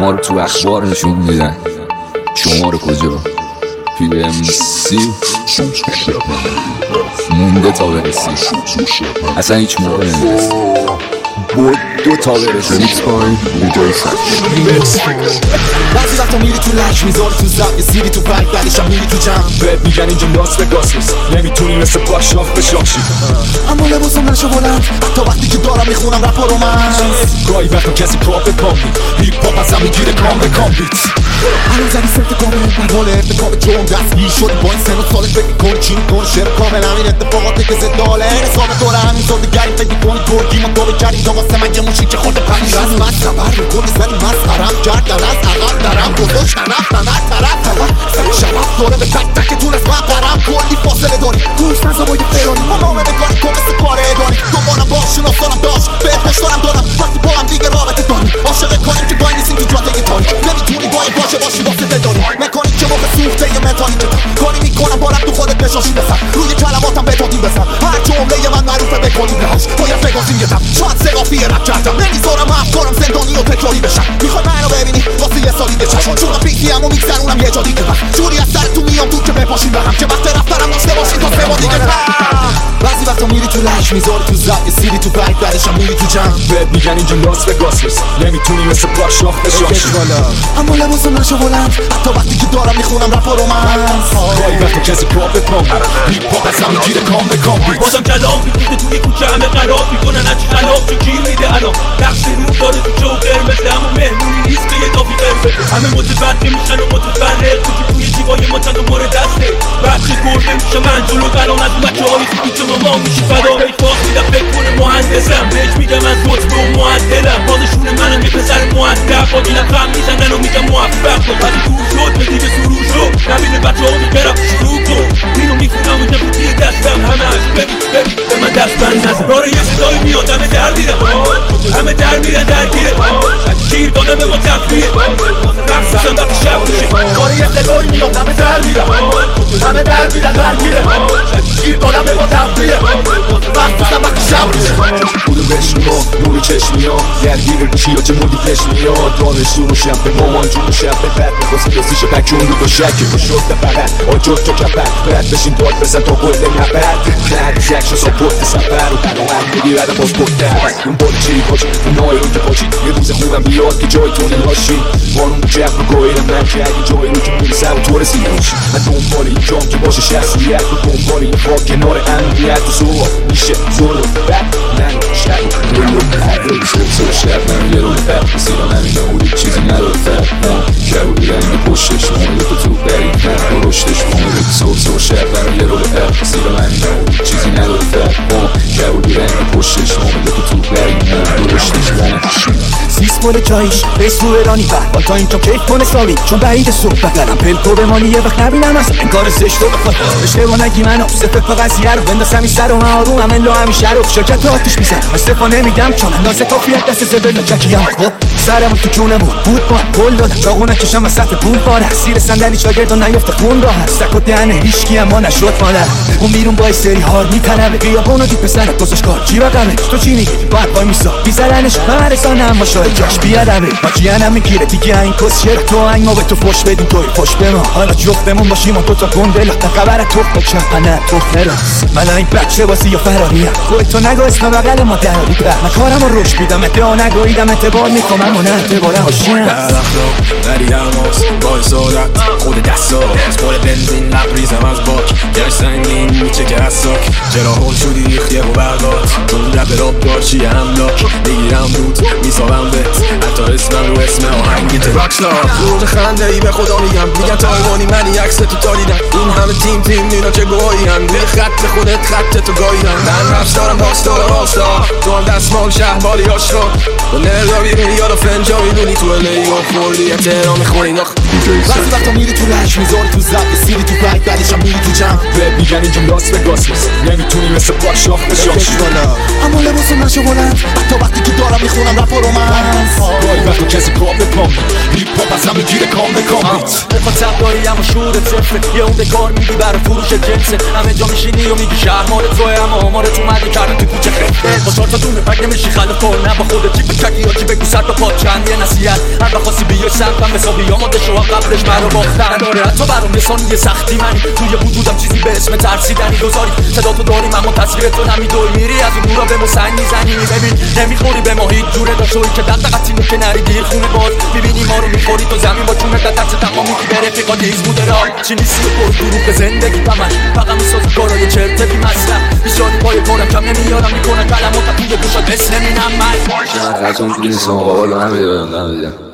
ما رو تو اخبار نشون میدن، شما رو کجا؟ PMC مونده تا برسی، اصلا هیچ موقع نمیرسی، بود دو تا برسی. میکس پایین میجای بعضی وقتا میری تو لک میذاری تو زب یه سیری تو پنگ بعدش هم میری تو جمع بهت میگن اینجا لاس وگاس نیست، نمیتونی مثل پاشاف بشاشی، اما لباسم نشو بلند حتی وقتی که دارم میخونم رپ و رومنس. گاهی وقتا کسی پاپ پاپی هیپ هاپ ازم میگیره کام به کام بیت. الان زدی سمت کامل حال ارتکاب جرم دستگیر شدی با این سن و سالت فکر کن چی میکن شعر کامل همین اتفاقاتی که زداله حساب داره همین زل دیگری فکر کنی ترکی ما تو بکردی تا واسه من یه موشی که خورده پنج از من خبر میکنی زنی مسخرم کردن از عقل درم بزرگ شرف نمر طرف سر شرف داره به تک تکتون از من قرم کلی فاصله داری گوش نزا با یه فرانی ما نامه بکاری تو مثل کار اداری دوبارم باش شناسانم داشت بهت پشتارم دارم وقتی با هم دیگه رابطه داریم عاشق کنیم که باید نیستیم تو جاده تاری نمیتونی باید باشه باشی واسه داری مکانیک که موقع سوخته یه متانی که کاری میکنم بارم تو خودت بشاشی بسن روی کلماتم به دادیم بسن هر جمله من معروفه بکنیم بهاش باید بگازیم یه دم شاید سقافی رپ کردم نمیذارم افکارم زندانی و تکراری بشن میخوای منو ببینی واسه یه سالی بچشم چون پیتی همو میگذرونم یه جا دیگه جوری از سر تو میام دور که بپاشیم بهم که وقت رفتنم داشته باشی تا سه بار دیگه. بعضی وقتا میری تو لک میذاری تو زب یه سیری تو پنگ بعدش هم میری تو جمع بهت میگن اینجا لاس وگاس نیست، نمیتونی مثل پاشاف بشاشی، اما لباسم نشو بلند حتی وقتی که دارم میخونم رپ و رومنس. گاهی وقتا کسی پاپ پاپی هیپ هاپ ازم میگیره کام به کام بیت. بازم کلام میگیده توی کوچه همه قراب میکنن هرچی خلاف چون گیر میده الان نقش رو داره تو جوکر مثل همون مهمونی نیست که یه دافی قربه همه متفرقه میشن و متفرق تو که توی جیبای ما چند و مورد دسته بچه گرده میشه من جلو قران از بچه های خوبی که ما میشی فدا بیفاق میدم فکر کنه مهندسم بهش میگم از قطب و معدلم بازشون منم یه پسر مؤدب با دیلم خم میزنن و میگم موفق تو ولی دور شد بدی به سروش رو نبینه بچه ها میبرم شروع کن اینو میکنم و نبودی دستم همه هش ببین به من دست بند نزن داره یه صدایی میاد همه در میرن همه در میرن درگیره شیر داده به ما تفریه رقصم وقتی شب میشه داره یه صدایی میاد همه در میرن همه در میرن درگیره شیر داده به ما تفریه رقصم وقتی شب میشه بودو بشنو نوری چشمی ها درگیر کیا چه مودی پشمی ها دانشجو رو شب به مامان جون رو شب به بد میخواستی رسیش بکون رو با شکی رو شد فقط آجور تو کپت برد بشین داد بزن تا گلده نبرد کردی یکشو ساپورت سفر رو برامن میگی بعد پاسپورت درد اون باری چی پاچی اون نای رو که پاچی یه روز خوبم بیاد که جای تو نلاشی بارون رو جب رو گویرم من که اگه جای رو که میرسه و تو رسیده باشی من دنبال این جام که باشه شخصیت رو دنبال این خاک کنار امنیت و زور میشه زور و بد من شد سر شب من یه رو فرق سیرا نمیده اولی چیزی نداره فرق که بودی اینو پشتش مونده تو بریم من رو رشتش مونده سر شب من یه رو فرق سیرا نمیده اولی چیزی نداره فرق که بودی اینو پشتش مونده تو بریم من رو رشتش مونده سیس مال جایش بیس رو ایرانی فرق با تا این تو کیف کنه سالی چون بعید صبح بقلم پلکو بمانی یه وقت نبینم اصلا انکار زشت رو بخواد اشتباه نگی منو صفه پا قضیه رو بندازم این سر و من آروم هم الا همیشه رو شرکت آتیش میزن استفانه میگم چون اندازه کافیت دست زبل نجکیم خب سرمون تو جونمون بود با گل دادم چاقو نکشم از سطح پول باره سیر صندلی شاگرد و نیفته خون راه سک و دهنه هیچکی اما نشد مادر اون بیرون با سری هار میتنمه بیابونو دید پسرت گذاشت کار چی بقمه تو چی میگی باید وای میسا بیزرنش من رسانه اما شاید جاش بیادمه ماکیانم میگیره دیگه این کسیر تو این ما به تو فش بدیم توی فش به ما حالا جفتمون باشیم و دوتا گنده لخت خبر تو بچه نه تو نراس من این بچه باسی یا فراریم خودتو نگو اسم بغل ما دراری پر من کارم رو روش بیدم ادعا نگویدم اعتبار میکنم و نه اعتبارم هاشیم در اخلاق بری الماس با اسارت خود دست هاست خود بنزین لبریزم از باک گرش سنگین میچه که از ساک چرا هول شدی ریختیه و برداد چون رب راب دارچی املاک بگیرم بود میسابم بهت حتی اسمم رو اسم آهنگیت راکستار روز خنده ای به خدا میگن تایوانی منی عکس تو تاریدن این همه تیم اینا چه گوهی هن روی خط خودت خط تو گاهیدن من رفت دارم راستار تو هم دستمال شهبالی آشقا و نردابی میری یادا فنجا میدونی تو الی و خوردی تهران میخوری نخ وقتی وقتا میری تو لش میذاری تو زب یه سیری تو پنگ بعدش هم میری تو جمع بهت میگن اینجا لاس وگاس نیست، نمیتونی مثل پاشاف بشاشی اما لباسم نشو بلند حتی وقتی که دارم میخونم رپ و رومنس گاهی وقتا کسی پاپ پاپی هیپ هاپ ازم میگیره کام به کام بیت میخواد سبداری اما شورت صفره یه اون کار میدی برای فروش جنسه همه جا میشینی و میگی شهر مال توه اما آمارت اومده کردن تو کوچه خفته با 4 تا دونه پک نمیشی خلق کن نه با خودت چی بکردی یا چی بگو سر تا پا چند یه نصیحت هر وقت بیای سمتم حسابی آماده شو قبلش مرا باختن داره حتی برام یه ثانیه سختی منی توی وجودم چیزی به اسم ترسیدنی گذاری صدا تو داریم اما تصویر تو نمیدوی میری از اون نورا به ما سنگ میزنی ببین نمیخوری به ما هیچ جوره داشوی که دقدقتی که نری دیر خونه باز میبینی ما رو میخوری تو زمین با جونت دست تمامی که به رفیقا دیز بوده را چی نیستی و پر دروغ زندگی من فقط میسازم کارای چرت بی مصرف بیشاری پای کارم کم نمیارم میکنم کلمات توی گوشات مثل مینم من خرطوم تو نیستم آقا نمیدونم